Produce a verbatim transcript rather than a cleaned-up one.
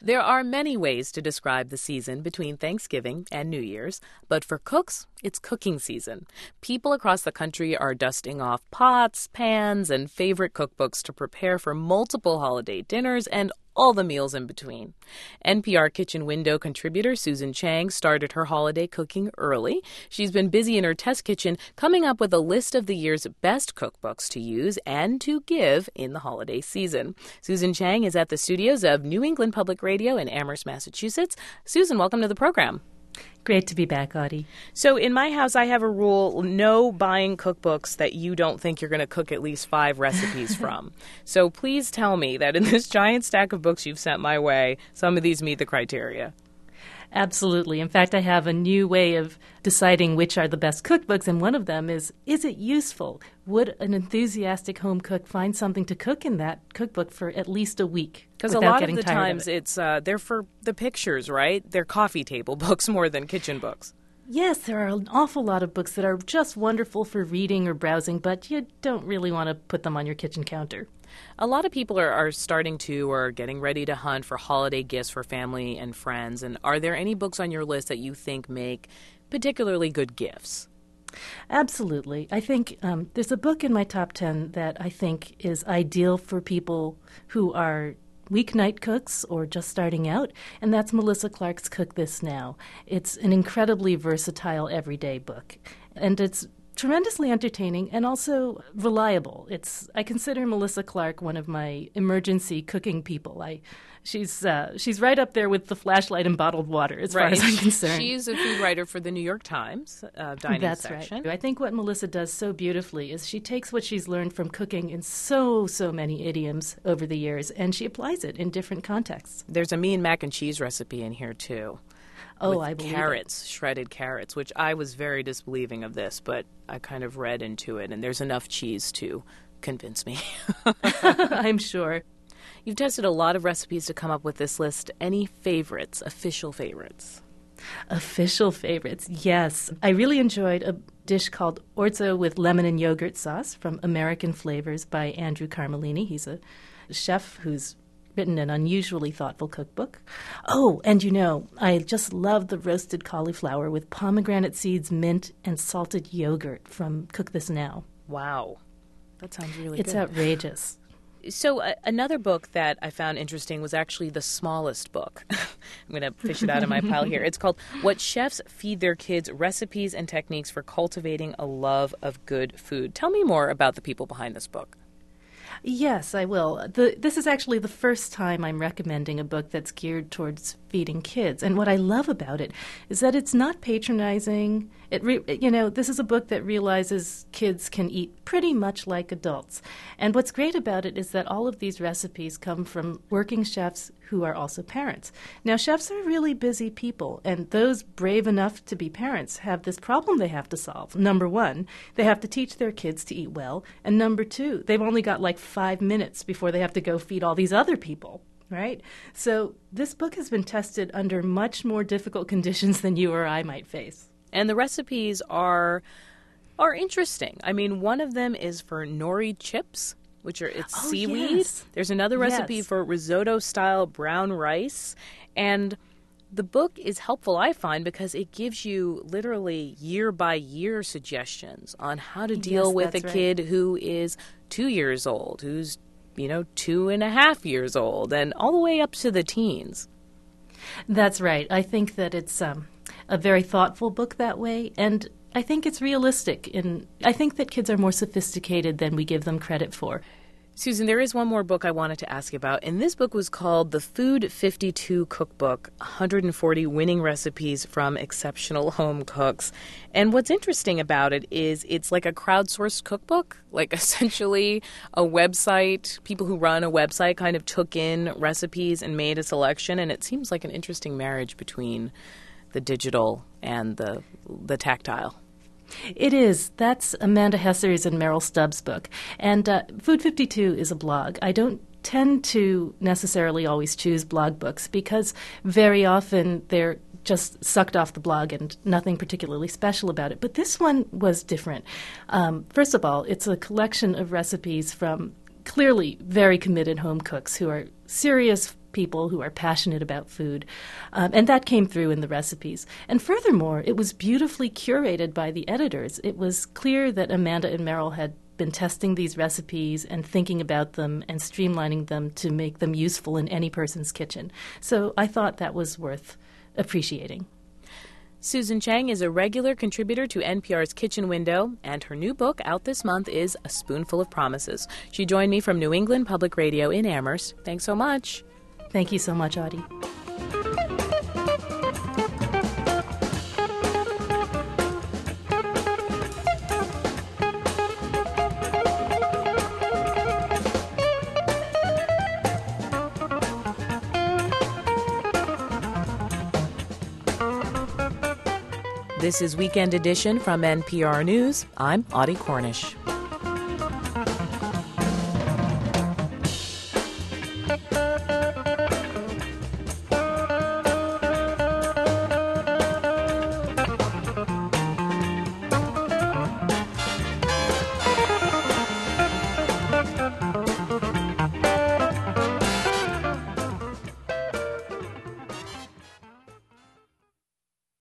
There are many ways to describe the season between Thanksgiving and New Year's, but for cooks, it's cooking season. People across the country are dusting off pots, pans, and favorite cookbooks to prepare for multiple holiday dinners and all the meals in between. N P R Kitchen Window contributor Susan Chang started her holiday cooking early. She's been busy in her test kitchen coming up with a list of the year's best cookbooks to use and to give in the holiday season. Susan Chang is at the studios of New England Public Radio in Amherst, Massachusetts. Susan, welcome to the program. Great to be back, Audie. So in my house, I have a rule, no buying cookbooks that you don't think you're going to cook at least five recipes from. So please tell me that in this giant stack of books you've sent my way, some of these meet the criteria. Absolutely. In fact, I have a new way of deciding which are the best cookbooks, and one of them is, is it useful? Would an enthusiastic home cook find something to cook in that cookbook for at least a week? Because a lot of the times of it? it's uh, they're for the pictures, right? They're coffee table books more than kitchen books. Yes, there are an awful lot of books that are just wonderful for reading or browsing, but you don't really want to put them on your kitchen counter. A lot of people are, are starting to or getting ready to hunt for holiday gifts for family and friends. And are there any books on your list that you think make particularly good gifts? Absolutely. I think um, there's a book in my top ten that I think is ideal for people who are weeknight cooks or just starting out, and that's Melissa Clark's Cook This Now. It's an incredibly versatile everyday book, and it's tremendously entertaining and also reliable. It's I consider Melissa Clark one of my emergency cooking people. I she's uh, she's right up there with the flashlight and bottled water as right. far as I'm concerned. She's a food writer for the New York Times uh, dining That's section. Right. I think what Melissa does so beautifully is she takes what she's learned from cooking in so so many idioms over the years, and she applies it in different contexts. There's a mean mac and cheese recipe in here too. Oh, with I believe carrots, it. shredded carrots, which I was very disbelieving of this, but I kind of read into it, and there's enough cheese to convince me. I'm sure. You've tested a lot of recipes to come up with this list. Any favorites, official favorites? Official favorites, yes. I really enjoyed a dish called orzo with lemon and yogurt sauce from American Flavors by Andrew Carmelini. He's a chef who's written an unusually thoughtful cookbook. Oh, and you know, I just love the roasted cauliflower with pomegranate seeds, mint, and salted yogurt from Cook This Now. Wow. That sounds really it's good. It's outrageous. So uh, another book that I found interesting was actually the smallest book. I'm going to fish it out of my pile here. It's called What Chefs Feed Their Kids, Recipes and Techniques for Cultivating a Love of Good Food. Tell me more about the people behind this book. Yes, I will. The, this is actually the first time I'm recommending a book that's geared towards feeding kids. And what I love about it is that it's not patronizing. It re, you know, this is a book that realizes kids can eat pretty much like adults. And what's great about it is that all of these recipes come from working chefs who are also parents. Now, chefs are really busy people, and those brave enough to be parents have this problem they have to solve. Number one, they have to teach their kids to eat well. And number two, they've only got like five minutes before they have to go feed all these other people. Right? So this book has been tested under much more difficult conditions than you or I might face. And the recipes are are interesting. I mean, one of them is for nori chips, which are it's oh, seaweed. Yes. There's another recipe yes. for risotto-style brown rice. And the book is helpful, I find, because it gives you literally year-by-year suggestions on how to deal yes, with a right. kid who is two years old, who's you know, two and a half years old, and all the way up to the teens. That's right. I think that it's um, a very thoughtful book that way, and I think it's realistic. In I think that kids are more sophisticated than we give them credit for. Susan, there is one more book I wanted to ask you about, and this book was called The Food fifty-two Cookbook, one hundred forty Winning Recipes from Exceptional Home Cooks. And what's interesting about it is it's like a crowdsourced cookbook, like essentially a website. People who run a website kind of took in recipes and made a selection, and it seems like an interesting marriage between the digital and the the tactile. It is. That's Amanda Hesser's and Meryl Stubbs' book. And uh, Food fifty-two is a blog. I don't tend to necessarily always choose blog books because very often they're just sucked off the blog and nothing particularly special about it. But this one was different. Um, first of all, it's a collection of recipes from clearly very committed home cooks who are serious people who are passionate about food. Um, and that came through in the recipes. And furthermore, it was beautifully curated by the editors. It was clear that Amanda and Meryl had been testing these recipes and thinking about them and streamlining them to make them useful in any person's kitchen. So I thought that was worth appreciating. Susan Chang is a regular contributor to N P R's Kitchen Window, and her new book out this month is A Spoonful of Promises. She joined me from New England Public Radio in Amherst. Thanks so much. Thank you so much, Audie. This is Weekend Edition from N P R News. I'm Audie Cornish.